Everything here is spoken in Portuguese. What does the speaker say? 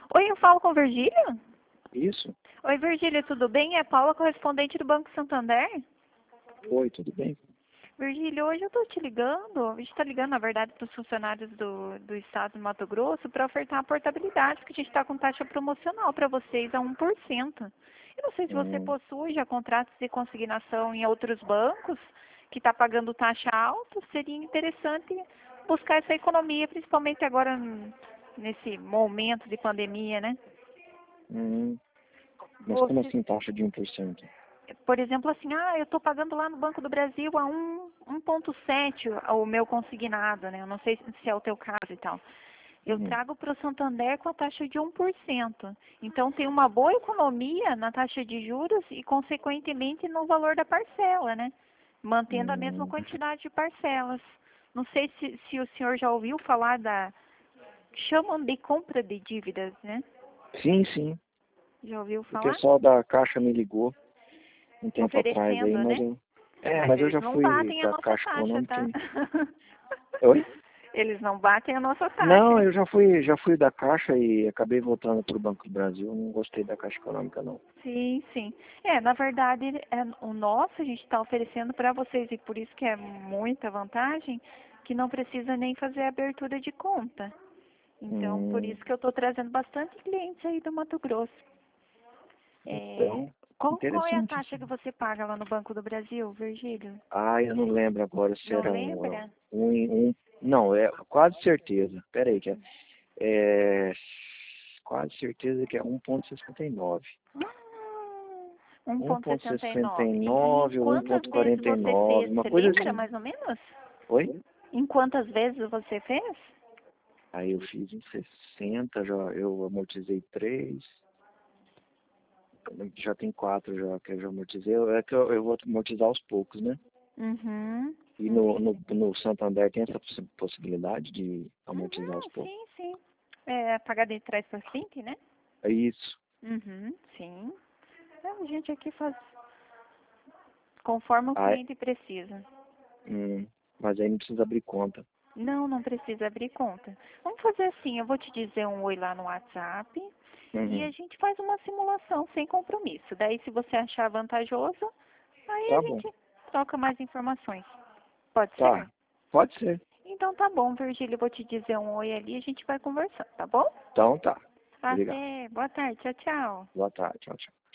Oi, eu falo com o Virgílio? Isso? Oi, Virgílio, tudo bem? É Paula, correspondente do Banco Santander. Oi, tudo bem? Virgílio, hoje eu estou te ligando, a gente está ligando, na verdade, para os funcionários do estado do Mato Grosso para ofertar a portabilidade, que a gente está com taxa promocional para vocês a 1%. Eu não sei se você Hum, possui já contratos de consignação em outros bancos que está pagando taxa alta, seria interessante buscar essa economia, principalmente agora nesse momento de pandemia, né? hum, mas como Você assim taxa de 1%? por exemplo, assim, eu estou pagando lá no Banco do Brasil a 1,7 o meu consignado, né? Eu não sei se é o teu caso e tal. Eu Uhum. trago para o Santander com a taxa de 1%. Então, tem uma boa economia na taxa de juros e, consequentemente, no valor da parcela, né? Mantendo a mesma Hum, quantidade de parcelas. Não sei se o senhor já ouviu falar chamam de compra de dívidas, né? sim, sim. Já ouviu O falar? pessoal da Caixa me ligou um tempo atrás aí, Oferecendo, né? Mas mas eu eles já não fui batem a da nossa Caixa taxa, Econômica tá? e... Oi? Eles não batem a nossa taxa, Não, hein? eu já fui da Caixa e acabei voltando para o Banco do Brasil. Não gostei da Caixa Econômica, não. Sim, sim. Na verdade, o nosso a gente está oferecendo para vocês e por isso que é muita vantagem, que não precisa nem fazer abertura de conta. Então, por Hum, isso que eu estou trazendo bastante clientes aí do Mato Grosso. É, então, qual é a interessante taxa isso. que você paga lá no Banco do Brasil, Virgílio? Ah, eu não lembro agora se Não era lembra? não, é quase certeza. Pera aí, é quase certeza que é 1,69. Ah, um um ponto ponto sessenta e sessenta e nove. E em nove ou um quantas ponto vezes quarenta e você nove, fez? uma Você coisa lembra assim. mais ou menos? Oi? Em quantas vezes você fez? Aí eu fiz em 60, já, eu amortizei 3, já tem 4 já que eu já amortizei. É que eu vou amortizar aos poucos, né? Uhum, E entendi. no Santander tem essa possibilidade de amortizar aos Uhum, poucos. sim, sim. É pagar de trás para frente, né? É isso. Uhum, sim. A gente aqui faz conforme o Ah, cliente precisa. mas aí não precisa abrir conta. Não, não precisa abrir conta. Vamos fazer assim, eu vou te dizer um oi lá no WhatsApp e a Uhum. gente faz uma simulação sem compromisso. Daí, se você achar vantajoso, aí a Tá bom. gente troca mais informações. Pode ser? Tá. Pode ser. Então tá bom, Virgílio, eu vou te dizer um oi ali e a gente vai conversando, tá bom? Então tá. Obrigado. Até, boa tarde, tchau, tchau. Boa tarde. Tchau, tchau.